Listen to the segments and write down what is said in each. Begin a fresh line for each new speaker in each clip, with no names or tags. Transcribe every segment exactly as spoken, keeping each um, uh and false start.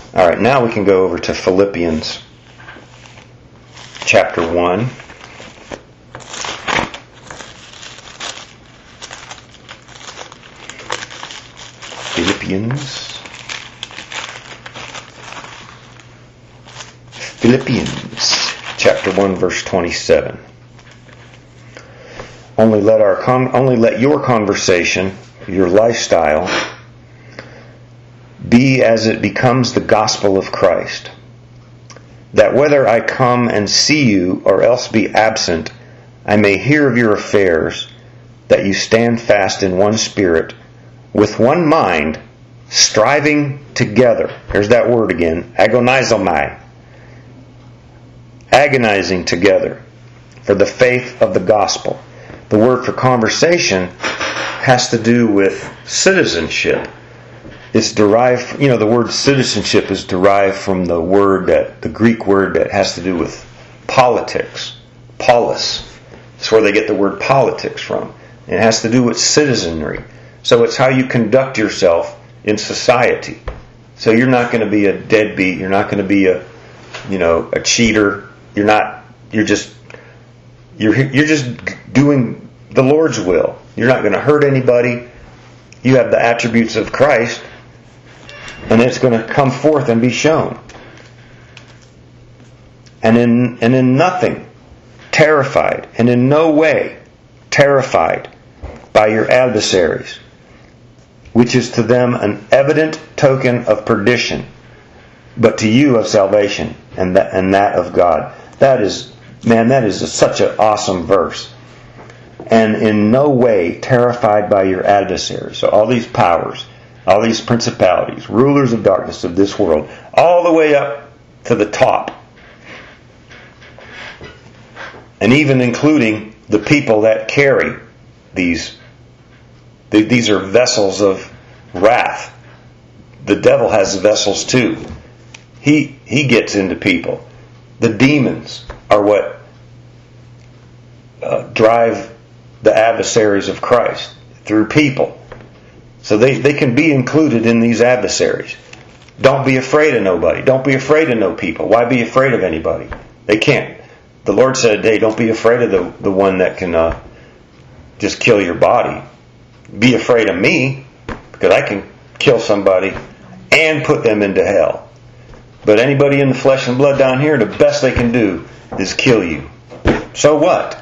All right, now we can go over to Philippians chapter one. Philippians. Philippians chapter one, verse twenty-seven. Only let our con- only let your conversation, your lifestyle, be as it becomes the gospel of Christ, that whether I come and see you or else be absent, I may hear of your affairs, that you stand fast in one spirit, with one mind, striving together. Here's that word again, agonizomai. Agonizing together for the faith of the gospel. The word for conversation has to do with citizenship. It's derived, you know, the word citizenship is derived from the word that, the Greek word that has to do with politics. Polis. That's where they get the word politics from. It has to do with citizenry. So it's how you conduct yourself in society. So you're not going to be a deadbeat. You're not going to be a, you know, a cheater. You're not, you're just, you're, you're just doing the Lord's will. You're not going to hurt anybody. You have the attributes of Christ, and it's going to come forth and be shown. And in, and in nothing terrified, and in no way terrified by your adversaries, which is to them an evident token of perdition, but to you of salvation, and that, and that of God. That is, man, that is a, such an awesome verse. And in no way terrified by your adversaries. So all these powers, all these principalities, rulers of darkness of this world, all the way up to the top. And even including the people that carry these. These are vessels of wrath. The devil has vessels too. He he gets into people. The demons are what uh, drive the adversaries of Christ through people. So they, they can be included in these adversaries. Don't be afraid of nobody. Don't be afraid of no people. Why be afraid of anybody? They can't. The Lord said, hey, don't be afraid of the, the one that can uh, just kill your body. Be afraid of me, because I can kill somebody and put them into hell. But anybody in the flesh and blood down here, the best they can do is kill you. So what?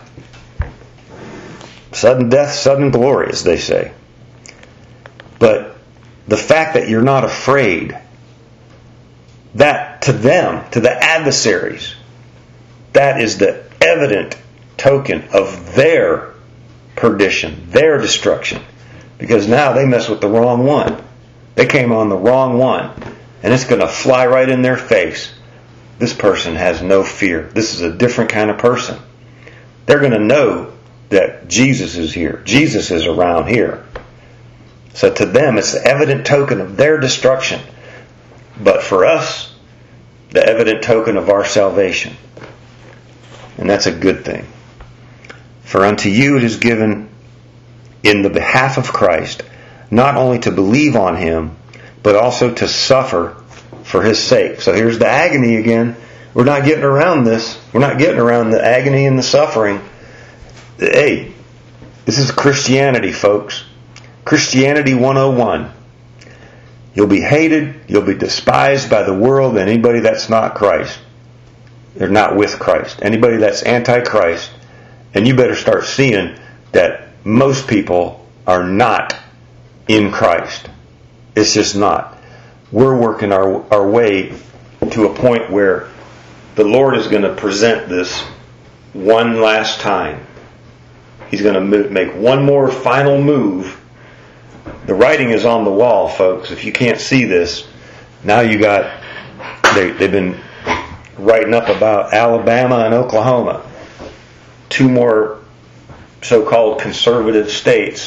Sudden death, sudden glory, as they say. But the fact that you're not afraid, that to them, to the adversaries, that is the evident token of their perdition, their destruction. Because now they mess with the wrong one. They came on the wrong one. And it's going to fly right in their face. This person has no fear. This is a different kind of person. They're going to know that Jesus is here. Jesus is around here. So to them, it's the evident token of their destruction. But for us, the evident token of our salvation. And that's a good thing. For unto you it is given in the behalf of Christ, not only to believe on Him, but also to suffer for His sake. So here's the agony again. We're not getting around this. We're not getting around the agony and the suffering. Hey, this is Christianity, folks. Christianity one oh one. You'll be hated, you'll be despised by the world, and anybody that's not Christ. They're not with Christ. Anybody that's anti-Christ, and you better start seeing that most people are not in Christ. It's just not. We're working our, our way to a point where the Lord is going to present this one last time. He's going to make one more final move. The writing is on the wall, folks. If you can't see this, now you got, they, they've been writing up about Alabama and Oklahoma. Two more so-called conservative states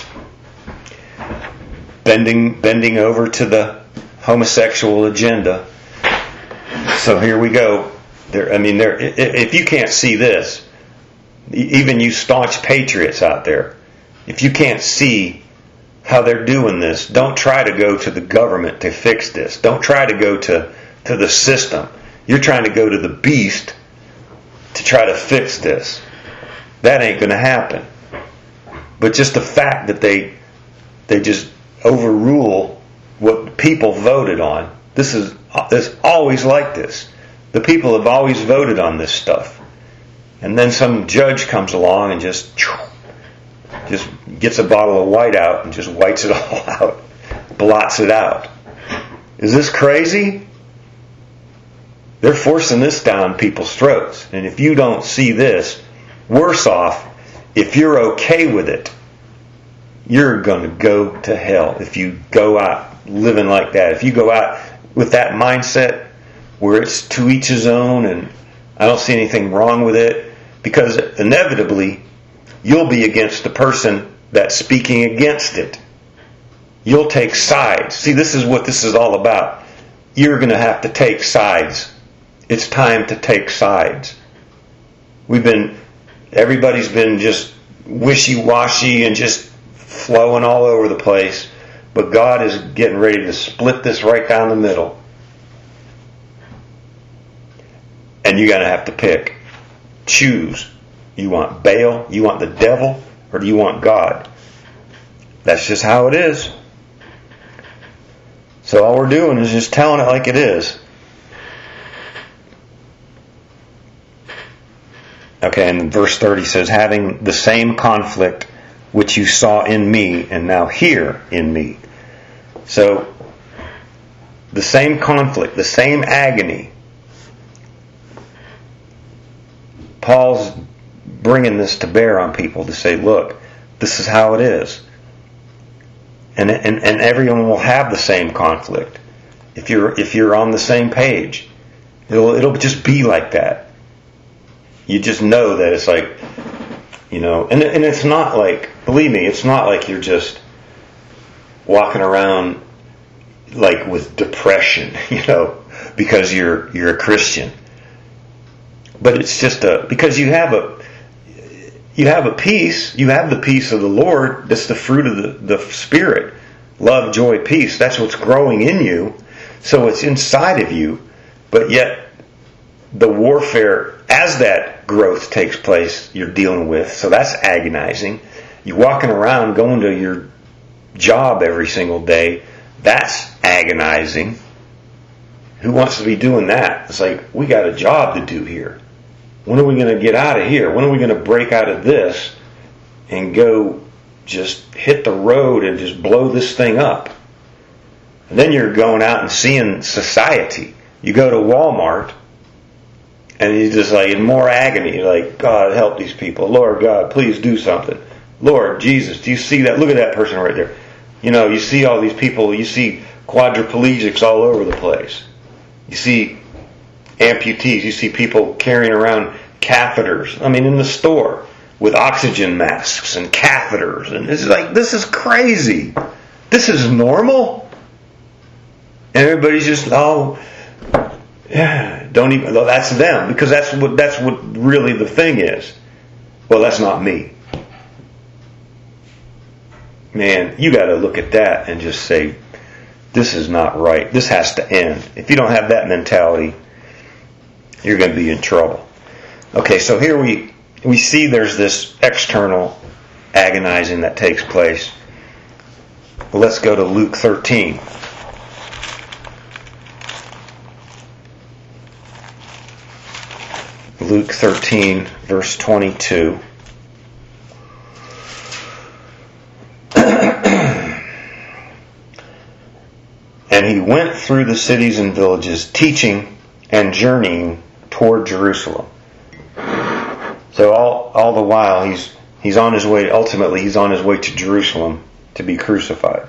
bending bending over to the homosexual agenda. So here we go. There, I mean, there. If you can't see this, even you staunch patriots out there, if you can't see how they're doing this, don't try to go to the government to fix this. Don't try to go to to the system. You're trying to go to the beast to try to fix this. That ain't going to happen. But just the fact that they they just overrule what people voted on. This is it's always like this. The people have always voted on this stuff. And then some judge comes along and just just gets a bottle of white out and just whites it all out. Blots it out. Is this crazy? They're forcing this down people's throats. And if you don't see this, worse off, if you're okay with it, you're going to go to hell if you go out living like that. If you go out with that mindset where it's to each his own and I don't see anything wrong with it, because inevitably you'll be against the person that's speaking against it. You'll take sides. See, this is what this is all about. You're going to have to take sides. It's time to take sides. We've been, everybody's been just wishy-washy and just flowing all over the place. But God is getting ready to split this right down the middle. And you're going to have to pick. Choose. You want Baal? You want the devil? Or do you want God? That's just how it is. So all we're doing is just telling it like it is. Okay, and verse thirty says, having the same conflict which you saw in me and now hear in me. So, the same conflict, the same agony. Paul's bringing this to bear on people to say, look, this is how it is. And, and, and everyone will have the same conflict. If you're, if you're on the same page, it'll, it'll just be like that. You just know that it's like, you know, and, and it's not like, believe me, it's not like you're just walking around like with depression, you know, because you're, you're a Christian. But it's just a, because you have a, you have a peace, you have the peace of the Lord. That's the fruit of the, the Spirit. Love, joy, peace. That's what's growing in you. So it's inside of you. But yet, the warfare, as that growth takes place, you're dealing with. So that's agonizing. You're walking around, going to your job every single day. That's agonizing. Who wants to be doing that? It's like, we got a job to do here. When are we going to get out of here? When are we going to break out of this and go just hit the road and just blow this thing up? And then you're going out and seeing society. You go to Walmart and you're just like in more agony. You're like, God, help these people. Lord God, please do something. Lord Jesus, do you see that? Look at that person right there. You know, you see all these people. You see quadriplegics all over the place. You see amputees. You see people carrying around catheters. I mean, in the store with oxygen masks and catheters. And it's like, this is crazy. This is normal. And everybody's just, oh, yeah, don't even, well, that's them. Because that's what, that's what really the thing is. Well, that's not me. Man, you got to look at that and just say, this is not right. This has to end. If you don't have that mentality, you're going to be in trouble. Okay, so here we we see there's this external agonizing that takes place. Well, let's go to Luke thirteen. Luke thirteen, verse twenty-two. And he went through the cities and villages, teaching and journeying toward Jerusalem. So all all the while he's he's on his way. Ultimately, he's on his way to Jerusalem to be crucified.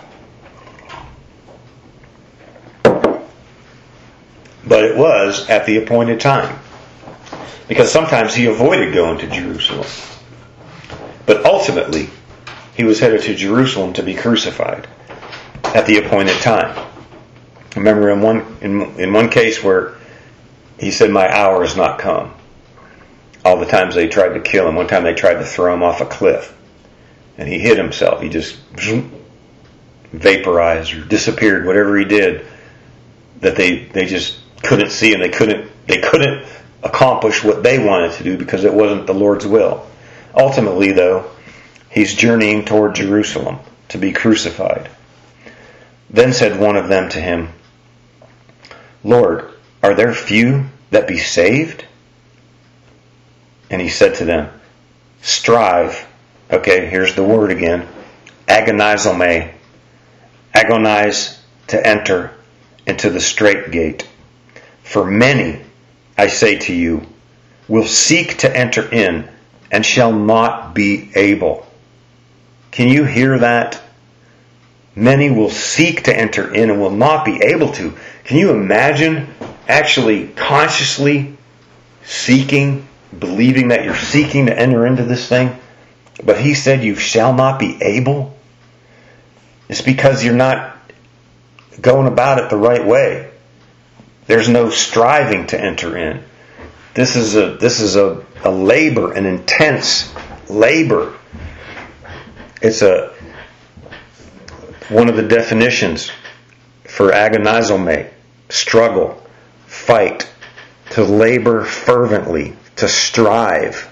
But it was at the appointed time, because sometimes he avoided going to Jerusalem. But ultimately, he was headed to Jerusalem to be crucified at the appointed time. I remember in one in, in one case where he said, "My hour has not come." All the times they tried to kill him. One time they tried to throw him off a cliff, and he hit himself. He just vaporized or disappeared. Whatever he did, that they, they just couldn't see, and they couldn't they couldn't accomplish what they wanted to do because it wasn't the Lord's will. Ultimately, though, he's journeying toward Jerusalem to be crucified. Then said one of them to him, Lord, are there few that be saved? And he said to them, strive. Okay, here's the word again. Agonizomai. Agonize to enter into the strait gate. For many, I say to you, will seek to enter in and shall not be able. Can you hear that? Many will seek to enter in and will not be able to. Can you imagine actually consciously seeking, believing that you're seeking to enter into this thing? But he said you shall not be able. It's because you're not going about it the right way. There's no striving to enter in. This is a this is a, a labor, an intense labor. It's a one of the definitions for agonizomai, struggle, fight, to labor fervently, to strive.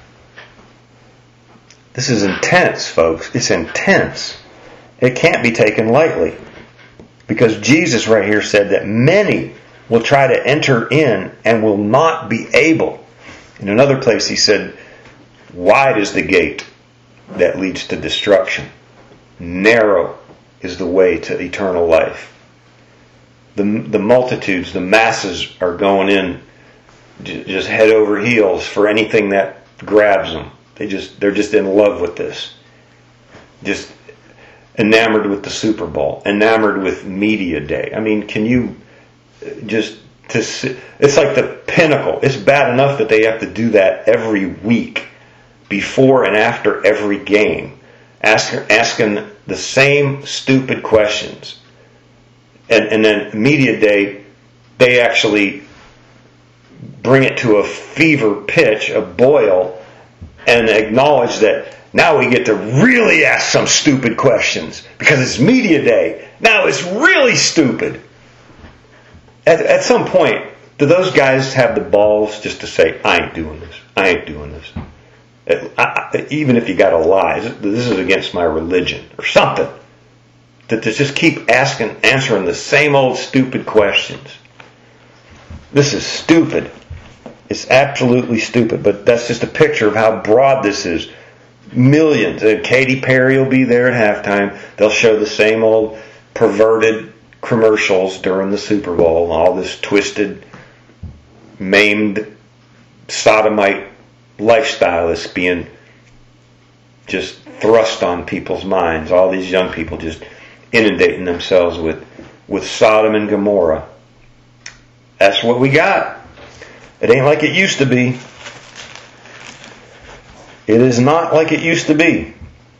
This is intense, folks. It's intense. It can't be taken lightly. Because Jesus right here said that many will try to enter in and will not be able. In another place he said, wide is the gate that leads to destruction. Narrow is the way to eternal life. The, the multitudes, the masses are going in just head over heels for anything that grabs them. They just, they're just in love with this. Just enamored with the Super Bowl, enamored with Media Day. I mean, can you just to see, it's like the pinnacle. It's bad enough that they have to do that every week, before and after every game, ask, asking the same stupid questions. And, and then Media Day, they actually bring it to a fever pitch, a boil, and acknowledge that now we get to really ask some stupid questions because it's Media Day. Now it's really stupid. At, at some point, do those guys have the balls just to say, I ain't doing this. I ain't doing this. I, I, even if you got to lie, this is against my religion or something. To, to just keep asking, answering the same old stupid questions. This is stupid. It's absolutely stupid. But that's just a picture of how broad this is. Millions. And Katy Perry will be there at halftime. They'll show the same old perverted commercials during the Super Bowl. All this twisted, maimed, sodomite lifestyle is being just thrust on people's minds. All these young people just inundating themselves with, with Sodom and Gomorrah. That's what we got. It ain't like it used to be. It is not like it used to be.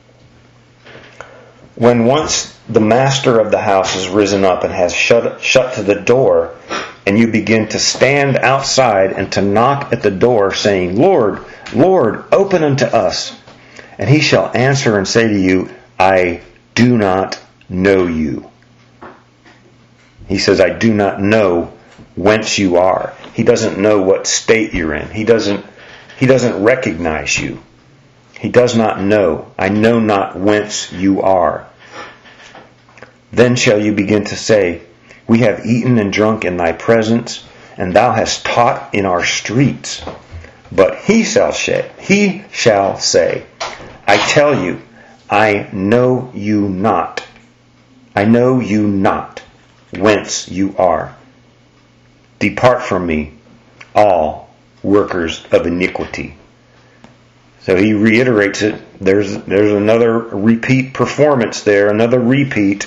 When once the master of the house has risen up and has shut, shut to the door, and you begin to stand outside and to knock at the door, saying, Lord, Lord, open unto us. And he shall answer and say to you, I do not know you. He says, I do not know whence you are. He doesn't know what state you're in. He doesn't, he doesn't recognize you. He does not know. I know not whence you are. Then shall you begin to say, we have eaten and drunk in thy presence, and thou hast taught in our streets. But he shall say, he shall say, I tell you, I know you not. I know you not whence you are. Depart from me, all workers of iniquity. So he reiterates it. There's there's another repeat performance there, another repeat.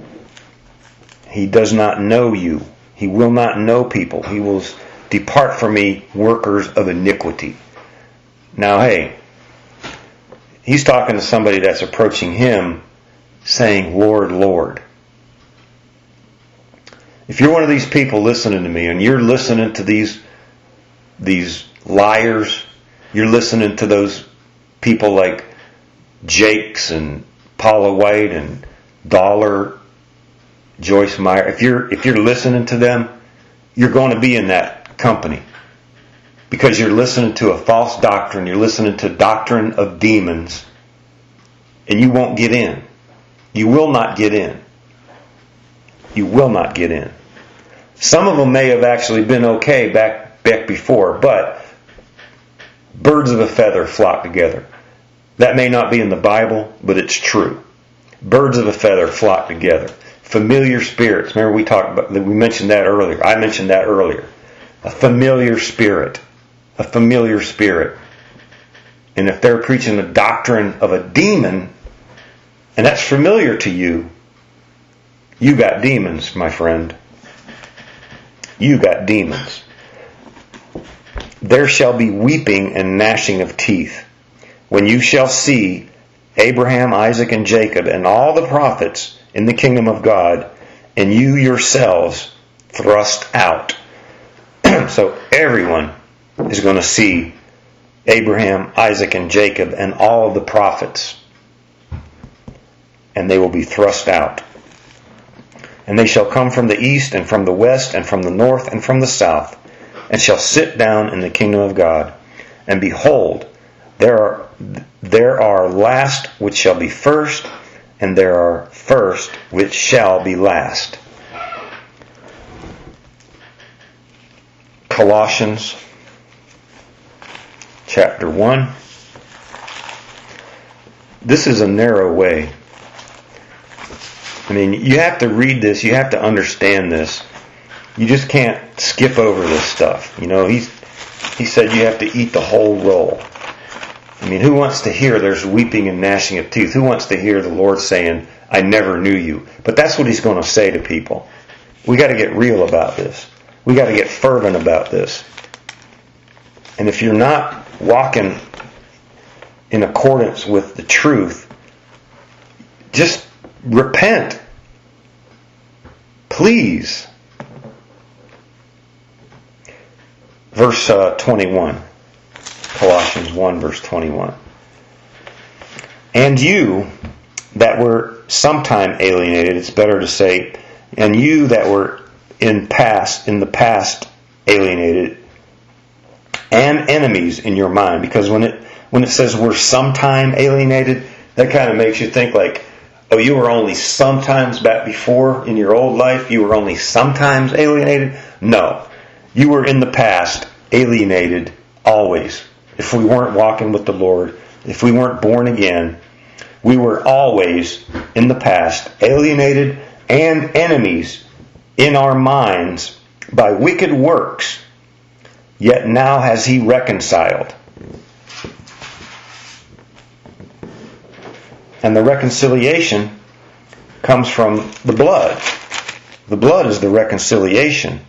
He does not know you. He will not know people. He will depart from me, workers of iniquity. Now, hey, he's talking to somebody that's approaching him saying, Lord, Lord. If you're one of these people listening to me and you're listening to these, these liars, you're listening to those people like Jakes and Paula White and Dollar, Joyce Meyer, if you're if you're listening to them, you're going to be in that company. Because you're listening to a false doctrine. You're listening to doctrine of demons. And you won't get in. You will not get in. You will not get in. Some of them may have actually been okay back, back before, but birds of a feather flock together. That may not be in the Bible, but it's true. Birds of a feather flock together. Familiar spirits. Remember we talked about, we mentioned that earlier. I mentioned that earlier. A familiar spirit. A familiar spirit. And if they're preaching a doctrine of a demon, and that's familiar to you, you got demons, my friend. You got demons. There shall be weeping and gnashing of teeth when you shall see Abraham, Isaac, and Jacob, and all the prophets in the kingdom of God, and you yourselves thrust out. So everyone is going to see Abraham, Isaac, and Jacob, and all the prophets. And they will be thrust out. And they shall come from the east, and from the west, and from the north, and from the south, and shall sit down in the kingdom of God. And behold, there are, there are last which shall be first, and there are first which shall be last. Colossians chapter one. This is a narrow way. I mean, you have to read this. You have to understand this. You just can't skip over this stuff. You know, he's, he said you have to eat the whole roll. I mean, who wants to hear there's weeping and gnashing of teeth? Who wants to hear the Lord saying, I never knew you? But that's what he's going to say to people. We got to get real about this. We got to get fervent about this. And if you're not walking in accordance with the truth, just repent. Please. Verse uh, twenty-one. Colossians one, verse twenty-one. And you that were sometime alienated, it's better to say, and you that were in past, in the past alienated, and enemies in your mind. Because when it when it says we're sometime alienated, that kind of makes you think like, oh, you were only sometimes back before in your old life, you were only sometimes alienated. No. You were in the past alienated always. If we weren't walking with the Lord, if we weren't born again, we were always in the past alienated and enemies in our minds by wicked works. Yet now has he reconciled. And the reconciliation comes from the blood. The blood is the reconciliation.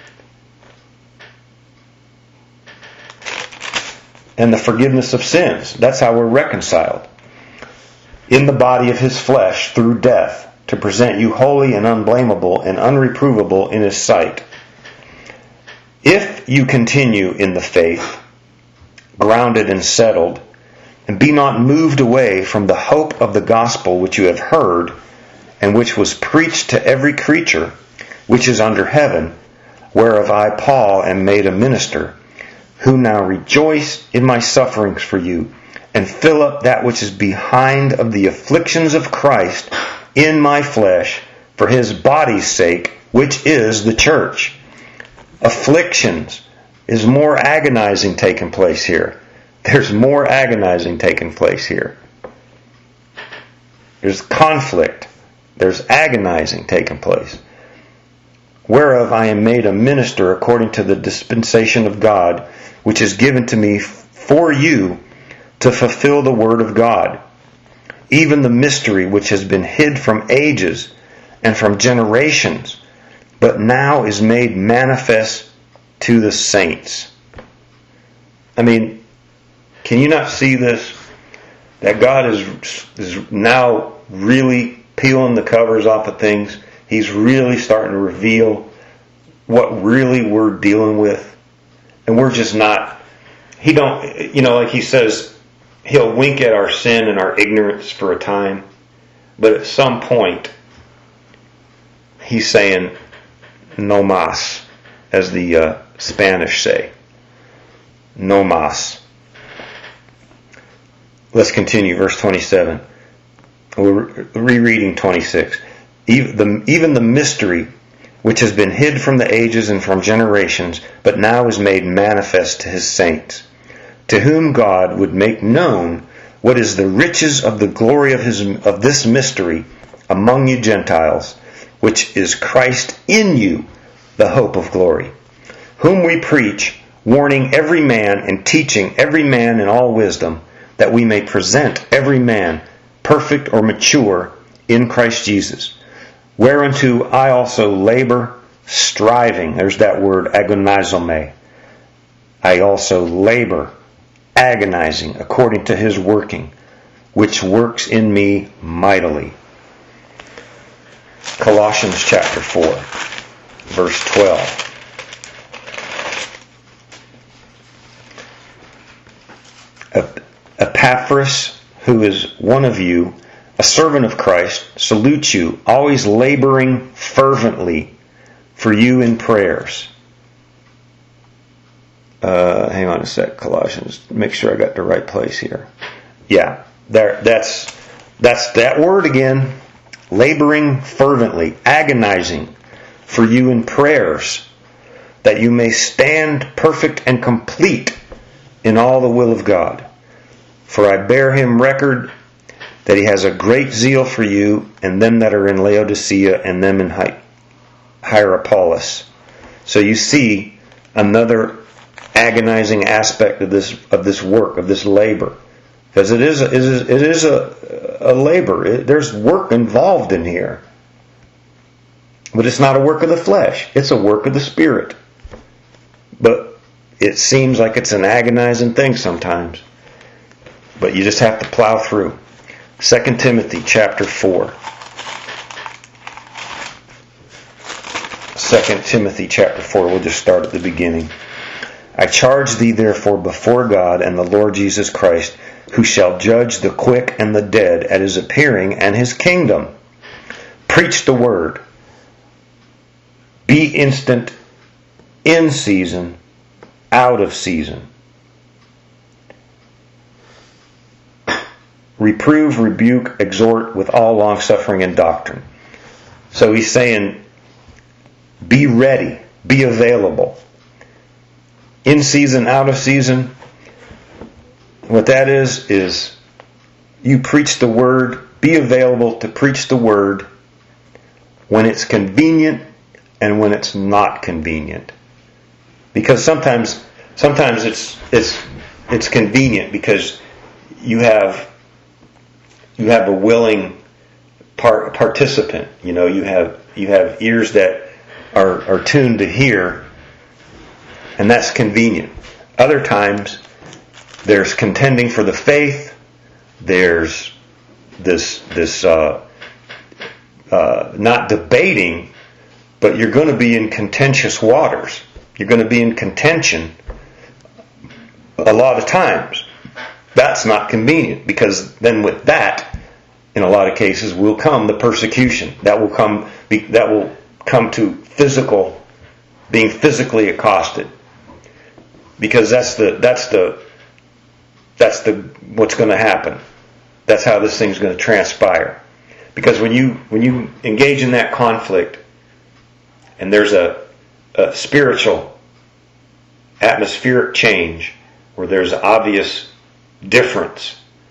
And the forgiveness of sins. That's how we're reconciled. In the body of his flesh through death, to present you holy and unblameable and unreprovable in his sight. If you continue in the faith, grounded and settled, and be not moved away from the hope of the gospel which you have heard, and which was preached to every creature which is under heaven, whereof I, Paul, am made a minister, who now rejoice in my sufferings for you, and fill up that which is behind of the afflictions of Christ in my flesh, for his body's sake, which is the church. Afflictions is more agonizing taking place here. There's more agonizing taking place here. There's conflict. There's agonizing taking place. Whereof I am made a minister according to the dispensation of God, which is given to me for you to fulfill the word of God, even the mystery which has been hid from ages and from generations, but now is made manifest to the saints. I mean, can you not see this? That God is, is now really peeling the covers off of things. He's really starting to reveal what really we're dealing with. And we're just not, he don't, you know, like he says, he'll wink at our sin and our ignorance for a time. But at some point, he's saying, no mas. as the uh, Spanish say. No mas. Let's continue, verse twenty-seven. We're rereading twenty-six. Even the, even the mystery which has been hid from the ages and from generations, but now is made manifest to his saints, to whom God would make known what is the riches of the glory of his of this mystery among you Gentiles, which is Christ in you, the hope of glory, whom we preach, warning every man and teaching every man in all wisdom, that we may present every man perfect or mature in Christ Jesus. Whereunto I also labor, striving. There's that word, agonizomai. I also labor, agonizing, according to his working, which works in me mightily. Colossians chapter four, verse twelve. Epaphras, who is one of you, a servant of Christ, salutes you, always laboring fervently for you in prayers. Uh, hang on a sec, Colossians. Make sure I got the right place here. Yeah, there. That's that's that word again. Laboring fervently, agonizing for you in prayers, that you may stand perfect and complete in all the will of God. For I bear him record that he has a great zeal for you, and them that are in Laodicea, and them in Hierapolis. So you see another agonizing aspect of this of this work, of this labor, because it is a, it is, it is a, a labor. It, there's work involved in here, but it's not a work of the flesh. It's a work of the Spirit. But it seems like it's an agonizing thing sometimes. But you just have to plow through. Second Timothy chapter four. Second Timothy chapter four. We'll just start at the beginning. I charge thee therefore before God and the Lord Jesus Christ, who shall judge the quick and the dead at his appearing and his kingdom. Preach the word. Be instant, in season, out of season. Reprove, rebuke, exhort with all longsuffering and doctrine. So he's saying, be ready, be available. In season, out of season. What that is, is you preach the word, be available to preach the word when it's convenient and when it's not convenient. Because sometimes sometimes it's it's it's convenient because you have you have a willing part, participant. You know, you have you have ears that are, are tuned to hear, and that's convenient. Other times there's contending for the faith. There's this this uh, uh, not debating, but you're going to be in contentious waters. You're going to be in contention a lot of times. That's not convenient, because then with that, in a lot of cases, will come the persecution. That will come. That will come to physical, being physically accosted, because that's the that's the that's the what's going to happen. That's how this thing's going to transpire. Because when you when you engage in that conflict, and there's a, a spiritual atmospheric change where there's obvious difference,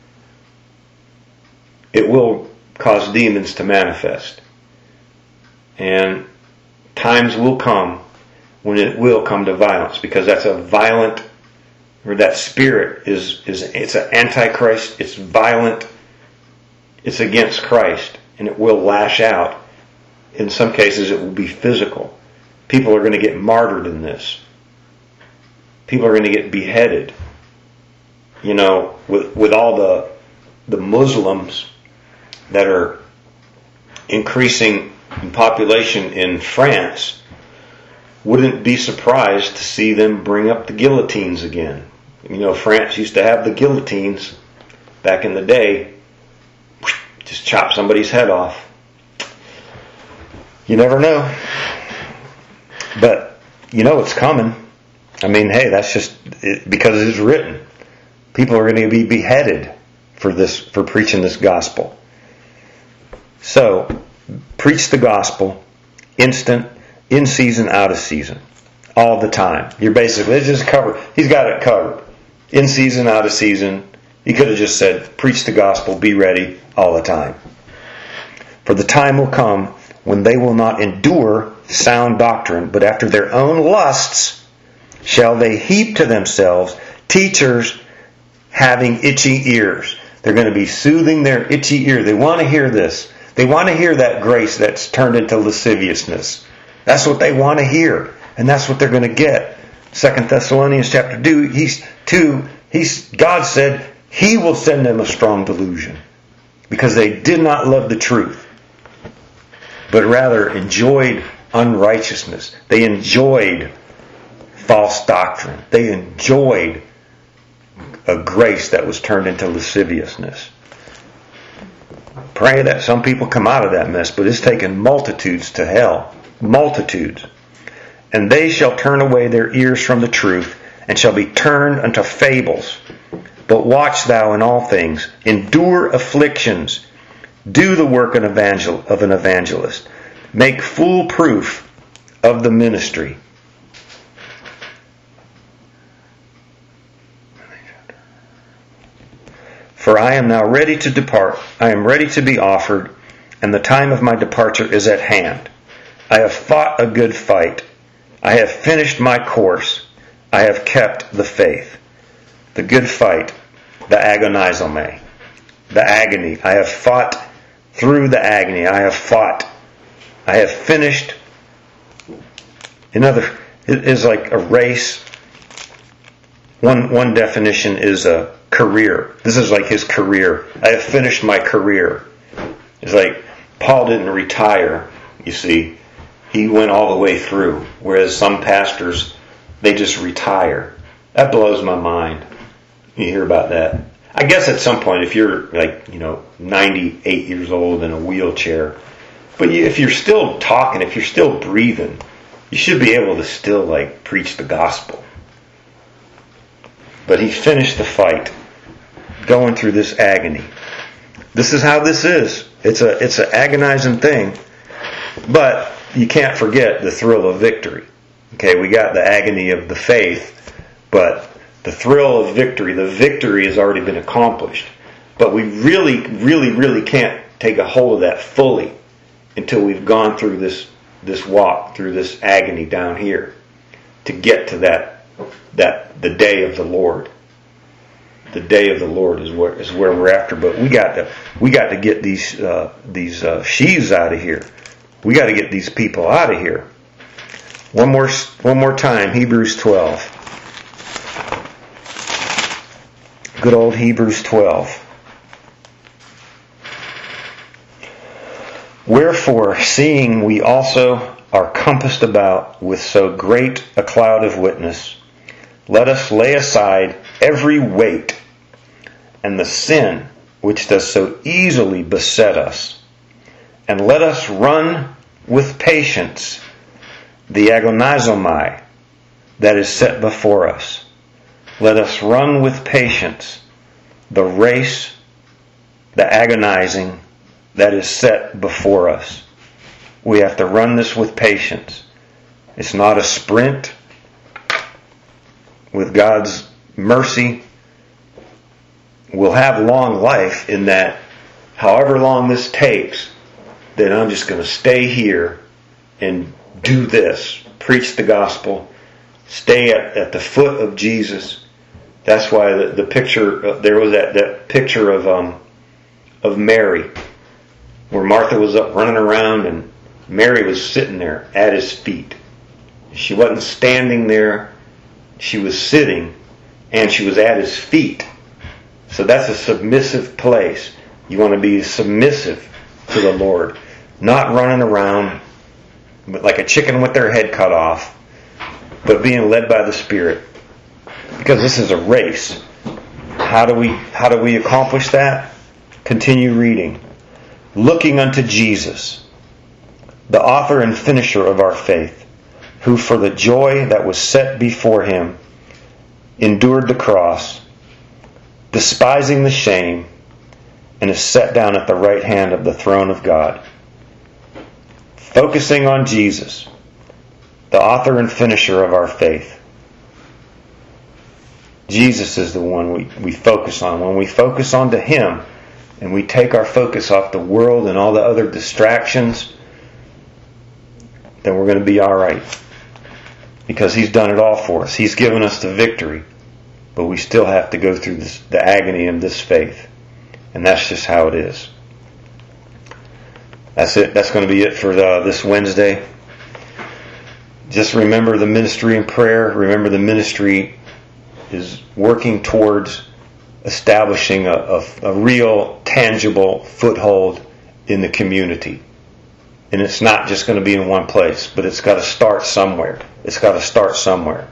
it will cause demons to manifest. And times will come when it will come to violence, because that's a violent, or that spirit is, is it's an antichrist, it's violent, it's against Christ, and it will lash out. In some cases it will be physical. People are going to get martyred in this. People are going to get beheaded. You know, with with all the the Muslims that are increasing in population in France, wouldn't be surprised to see them bring up the guillotines again. You know, France used to have the guillotines back in the day. Just chop somebody's head off. You never know. But you know it's coming. I mean, hey, that's just it, because it's written. People are going to be beheaded for this, for preaching this gospel. So, preach the gospel, instant, in season, out of season, all the time. You're basically, it's just covered. He's got it covered. In season, out of season. He could have just said, preach the gospel, be ready all the time. For the time will come when they will not endure sound doctrine, but after their own lusts shall they heap to themselves teachers having itchy ears. They're going to be soothing their itchy ear. They want to hear this. They want to hear that grace that's turned into lasciviousness. That's what they want to hear. And that's what they're going to get. Second Thessalonians chapter two, he's, two he's, God said He will send them a strong delusion. Because they did not love the truth. But rather enjoyed unrighteousness. They enjoyed false doctrine. They enjoyed a grace that was turned into lasciviousness. Pray that some people come out of that mess, but it's taken multitudes to hell. Multitudes. And they shall turn away their ears from the truth, and shall be turned unto fables. But watch thou in all things, endure afflictions, do the work of an evangelist, make full proof of the ministry. For I am now ready to depart. I am ready to be offered, and the time of my departure is at hand. I have fought a good fight. I have finished my course. I have kept the faith. The good fight, the agonizomai, the agony. I have fought through the agony. I have fought. I have finished. Another, it is like a race. One one definition is a career. This is like his career. I have finished my career. It's like Paul didn't retire, you see. He went all the way through. Whereas some pastors, they just retire. That blows my mind. You hear about that. I guess at some point, if you're like, you know, ninety-eight years old in a wheelchair, but you, if you're still talking, if you're still breathing, you should be able to still like preach the gospel. But he finished the fight, going through this agony. This is how this is. It's a it's an agonizing thing, but you can't forget the thrill of victory. Okay, we got the agony of the faith, but the thrill of victory, the victory has already been accomplished. But we really, really, really can't take a hold of that fully until we've gone through this this walk, through this agony down here, to get to that that the day of the Lord. The day of the Lord is where is where we're after. But we got to we got to get these uh, these uh, sheaves out of here. We got to get these people out of here. One more one more time, Hebrews twelve. Good old Hebrews twelve. Wherefore, seeing we also are compassed about with so great a cloud of witness, let us lay aside every weight and the sin which does so easily beset us, and let us run with patience the agonizomai that is set before us. Let us run with patience the race, the agonizing that is set before us. We have to run this with patience. It's not a sprint. With God's mercy, we'll have long life in that however long this takes, then I'm just going to stay here and do this. Preach the gospel. Stay at, at the foot of Jesus. That's why the, the picture, uh, there was that, that picture of um, of Mary, where Martha was up running around and Mary was sitting there at his feet. She wasn't standing there. She was sitting and she was at his feet. So that's a submissive place. You want to be submissive to the Lord. Not running around like a chicken with their head cut off, but being led by the Spirit. Because this is a race. How do we how do we accomplish that? Continue reading. Looking unto Jesus, the author and finisher of our faith, who for the joy that was set before him endured the cross, despising the shame, and is set down at the right hand of the throne of God. Focusing on Jesus, the author and finisher of our faith. Jesus is the one we, we focus on. When we focus on to Him, and we take our focus off the world and all the other distractions, then we're going to be all right. Because He's done it all for us. He's given us the victory. But we still have to go through this, the agony of this faith. And that's just how it is. That's it. That's going to be it for the, this Wednesday. Just remember the ministry in prayer. Remember the ministry is working towards establishing a, a, a real, tangible foothold in the community. And it's not just going to be in one place, but it's got to start somewhere. It's got to start somewhere.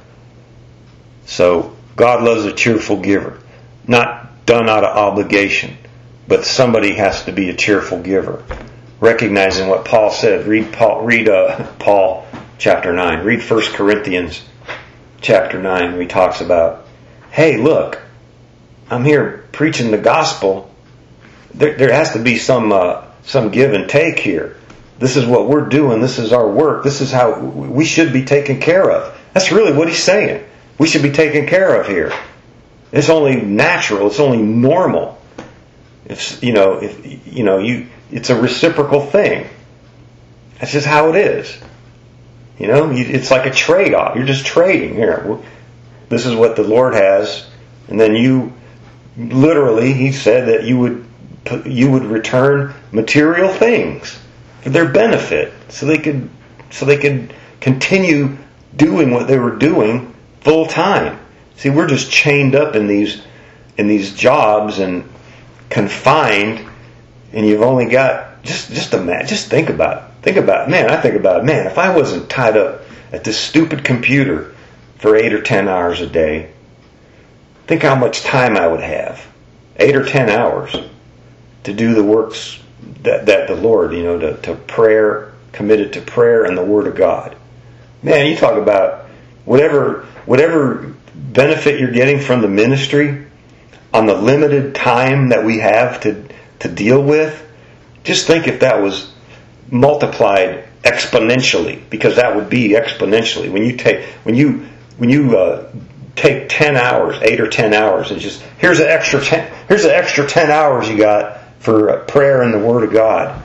So, God loves a cheerful giver. Not done out of obligation, but somebody has to be a cheerful giver. Recognizing what Paul said. Read Paul, read uh, Paul chapter nine. Read First Corinthians chapter nine, where he talks about, hey, look, I'm here preaching the gospel. There, there has to be some uh, some give and take here. This is what we're doing. This is our work. This is how we should be taken care of. That's really what he's saying. We should be taken care of here. It's only natural. It's only normal. It's you know, if you know, you it's a reciprocal thing. That's just how it is. You know, it's like a trade-off. You're just trading here. This is what the Lord has, and then you literally, He said that you would you would return material things for their benefit, so they could so they could continue doing what they were doing full time. See, we're just chained up in these in these jobs and confined, and you've only got just just imagine, just think about it. Think about it. Man, I think about it. Man, if I wasn't tied up at this stupid computer for eight or ten hours a day, think how much time I would have. Eight or ten hours to do the works that, that the Lord, you know, to, to prayer, committed to prayer and the Word of God. Man, you talk about whatever whatever benefit you're getting from the ministry on the limited time that we have to to deal with. Just think if that was multiplied exponentially, because that would be exponentially. When you take when you when you uh, take ten hours, eight or ten hours, and just here's an extra ten here's an extra ten hours you got for prayer and the Word of God.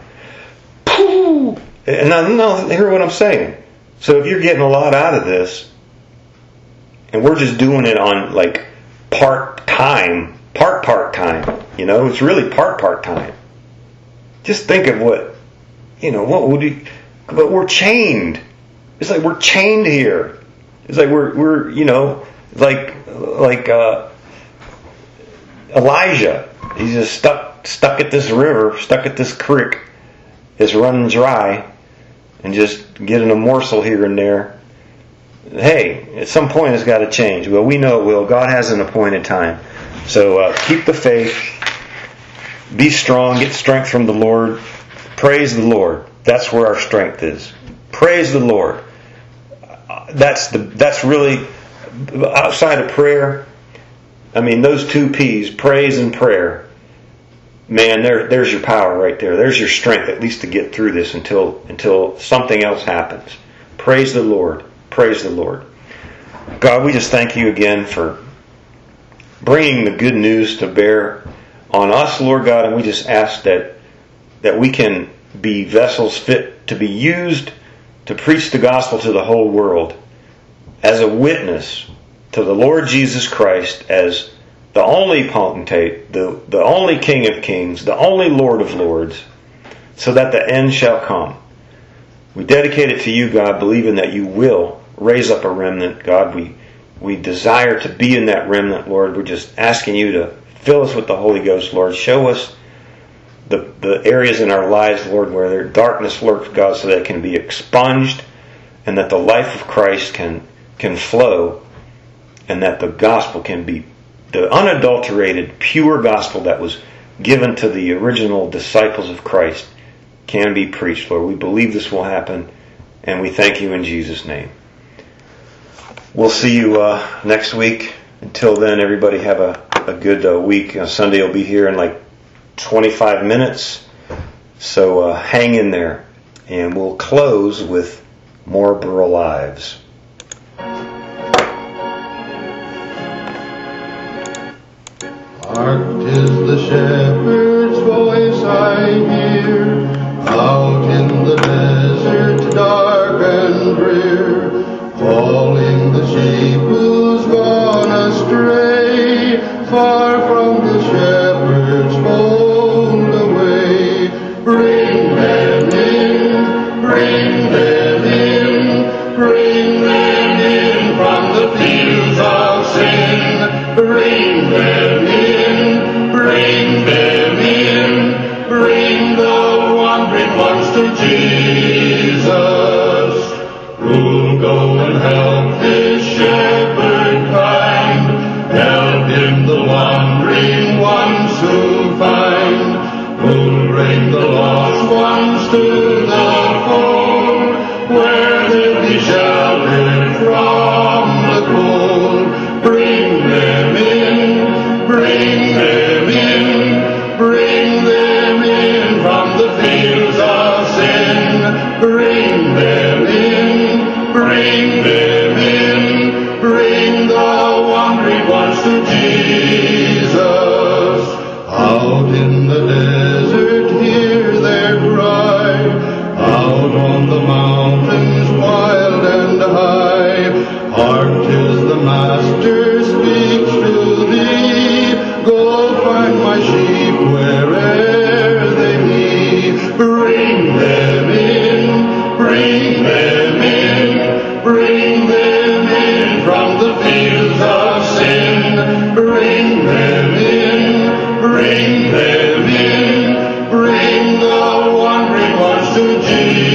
And now, no, hear what I'm saying. So if you're getting a lot out of this, and we're just doing it on like part time, part part time, you know, it's really part part time. Just think of what, you know, what would you? But we're chained. It's like we're chained here. It's like we're we're you know like like uh, Elijah. He's just stuck stuck at this river, stuck at this creek. It's running dry, and just getting a morsel here and there. Hey, at some point it's got to change. Well, we know it will. God has an appointed time. So uh, keep the faith. Be strong. Get strength from the Lord. Praise the Lord. That's where our strength is. Praise the Lord. That's the that's really outside of prayer. I mean, those two P's, praise and prayer. Man, there there's your power right there. There's your strength, at least to get through this until until something else happens. Praise the Lord. Praise the Lord. God, we just thank you again for bringing the good news to bear on us, Lord God, and we just ask that that we can be vessels fit to be used to preach the gospel to the whole world as a witness to the Lord Jesus Christ as the only potentate, the, the only King of kings, the only Lord of lords, so that the end shall come. We dedicate it to you, God, believing that you will raise up a remnant. God, we we desire to be in that remnant, Lord. We're just asking you to fill us with the Holy Ghost, Lord. Show us the, the areas in our lives, Lord, where there darkness lurks, God, so that it can be expunged and that the life of Christ can can flow and that the gospel can be the unadulterated, pure gospel that was given to the original disciples of Christ can be preached, Lord. We believe this will happen, and we thank you in Jesus' name. we'll see you uh, next week. Until then, everybody have a, a good uh, week. Uh, Sunday will be here in like twenty-five minutes. So uh, hang in there. And we'll close with Marlboro Lives.
Hark, 'tis the shepherd's voice I hear, out in the desert dark and drear, calling the sheep who's gone astray, far from the shepherd's fold away. Bring them in, bring them in, bring them in from the fields of sin. Bring them in, bring them in, bring the wandering ones to Jesus, who'll go and help his shepherd kind, help him the wandering ones to find, who'll bring the lost ones to the fold, where they'll be sheltered from the cold. Bring them in, bring them in, bring them in from the fields of sin. Bring them in, bring them in, bring the wandering ones to Jesus. Out in the desert hear their cry, out on the mountains wild and high. Hark, 'tis the Master speaks to thee, go find my sheep where'er they be. Bring them in, bring them in, bring them in from the fields of sin. Bring them in, bring them in, bring the wandering ones to Jesus.